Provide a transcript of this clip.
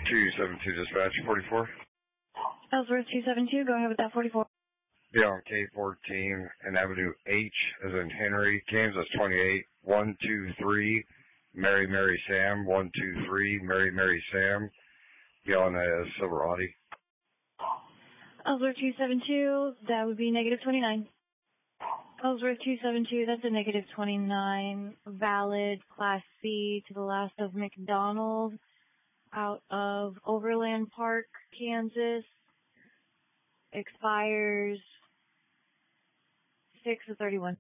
272 dispatch, 44. Ellsworth 272, go ahead with that 44. Be on K14 and Avenue H as in Henry, Kansas 28, 123, Mary Sam, 123, Mary Sam. Be on a silver Audi. Ellsworth 272, that would be negative 29. Ellsworth 272, that's a negative 29, valid Class C to the last of McDonald out of Overland Park, Kansas. Expires 6/31.